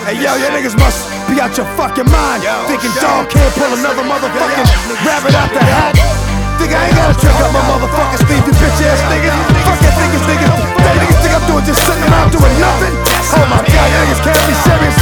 Hey yo, your niggas must be out your fucking mind. Thinking dog can't pull another motherfucking rabbit out the hat. Think I ain't gotta trick up my motherfucking sleeve, you bitch ass niggas. Fuck that niggas, niggas. That niggas think I'm doing just sitting around doing nothing. Oh my god, you niggas can't be serious.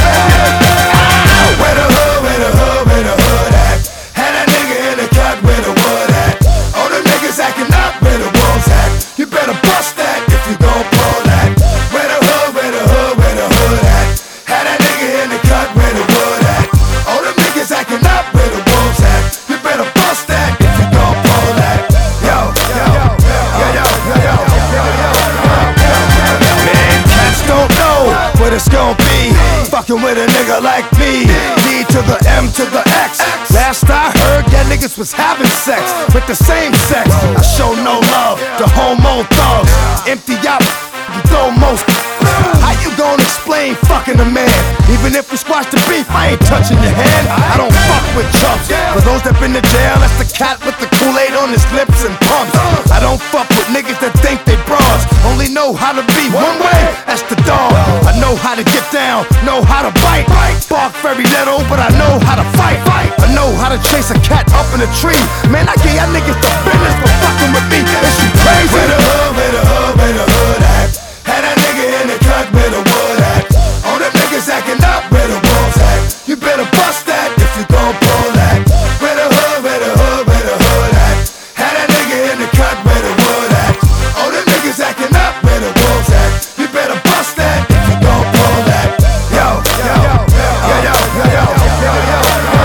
Where the hood, where the hood, where the hood at? Had that nigga in the cut where the wood at. All the niggas acting up where the wolves at. You better bust that if you gon' pull that. Where the hood, where the hood, where the hood at? Had that nigga in the cut where the wood at. All the niggas acting up where the wolves at. You better bust that if you gon' pull that. Yo, yo, yo, yo, yo, yo, yo, yo. Man, cats don't know what it's gon' be. Fucking with a nigga like me. D to the M to the X. Last I heard, that niggas was having sex with the same sex. I show no love to homo thugs. Empty out, you throw most. How you gon' explain fucking a man? Even if we squash the beef, I ain't touching your hand. I don't fuck with chumps. For those that been to jail, that's the cat with the Kool-Aid on his lips and pumps. I don't fuck with niggas that think they bras. Only know how to be one way, that's the dog. I know how to get down, know how to bite. Bark very little, but I know how to fight. I know how to chase a cat up in a tree. Man, I give y'all niggas the business for fucking with me. Is you crazy? Where the hood, where the hood, where the hood at? Had that nigga in the cut where the wood at. All them niggas acting up where the wolves at. You better bust that if you gon' pull that. Where the hood, where the hood, where the hood at? Had that nigga in the cut where the wood at. All them niggas acting up where the wolves at. You better bust that if you gon' pull that. Yo, yo, yo, yo, yo, yo, yo, yo, yo,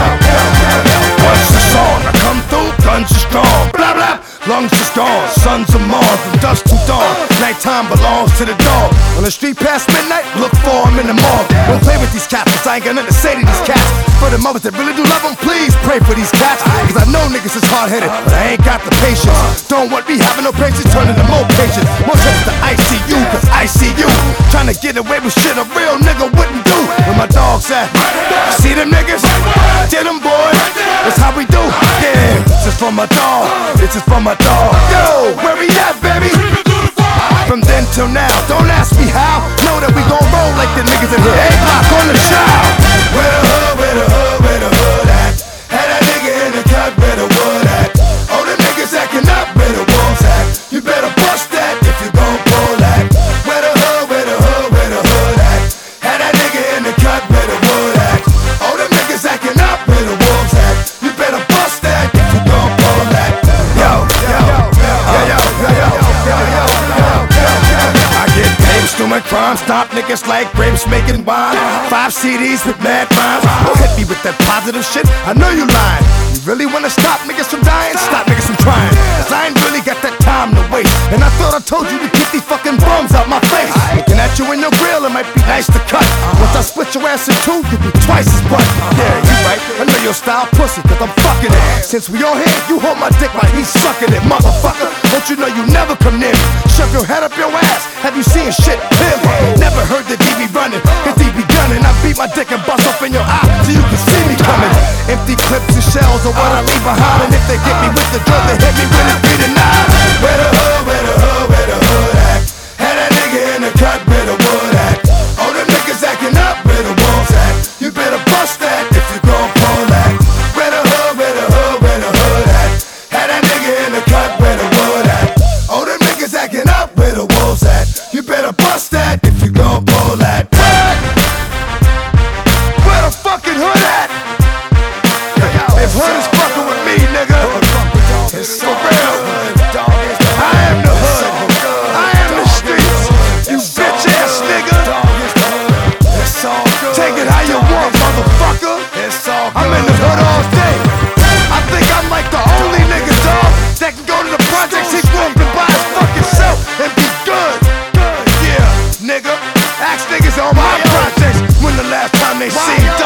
yo. What's the song? I come through, guns are strong. Blah blah, lungs are gone. Sons of Mars from dusk to dawn. Nighttime belongs to the dog. On the street past midnight, look for him in the morgue. Don't play with these cats, cause I ain't got nothing to say to these cats. For the mothers that really do love them, please pray for these cats. Cause I know niggas is hard-headed, but I ain't got the patience. Don't want me having no patience, turning to more patience. More trips to ICU, cause I see you trying to get away with shit a real nigga wouldn't do. Where my dogs at? See them niggas? Get them boys, that's how we do. Yeah, this is for my dog, this is for my dog. Yo, where we at, baby? From then till now, don't ask me how. Know that we gon' roll like the niggas in here. A-block on the shout. Where the hood, where the hood, where the hood at? Had that nigga in the cut where the wood at. All the niggas acting up where the wolves at. You better bust that if you gon' pull that. Where the hood, where the hood, where the hood at? Had that nigga in the cut where the wood at. All the niggas acting up where the wolves at. You better bust that if you gon' pull that. Yo, yo, yo, yo, yo, yo, yo, yo, yo. Through my crime, stop niggas like grapes making wine. 5 CDs with mad rhymes. Don't hit me with that positive shit, I know you lying. You really wanna stop niggas from dying? Stop niggas from trying. Cause I ain't really got that time to waste. And I thought I told you to get these fucking bums out my face. Looking at you in your grill, it might be nice to cut. Once I split your ass in two, you'll be twice as butt. Yeah, you right, I know your style pussy, cause I'm fucking it. Since we on here, you hold my dick while he's sucking it. Motherfucker, don't you know you never come near me? Shove your head up your ass, have you seen shit clearly? Never heard that he be running, cause he be gunning. I beat my dick and bust off in your eye so you can see me coming. Empty clips and shells are what I leave behind. And if they get me with the drug, they hit me when it's 3 to 9. Where the hood, where the hood, where the hood at? Had that nigga in the cut where the wood at. All them niggas acting up where the wolves at. You better bust that if you gon' pull that. Where the hood, where the hood, where the hood at? Had that nigga in the cut where the wood at. All them niggas acting up where the wolves at. You better bust that if you gon' pull that. Where the fucking hood at? If hood is fucking with me, nigga, it's for real. I am the hood. I am the streets. You bitch ass nigga. Take it how you want, motherfucker. I'm in the hood all day. I think I'm like the only nigga, dog, that can go to the projects he grew up and buy his fucking self and be good. Yeah, nigga. Ask niggas on my projects when the last time they seen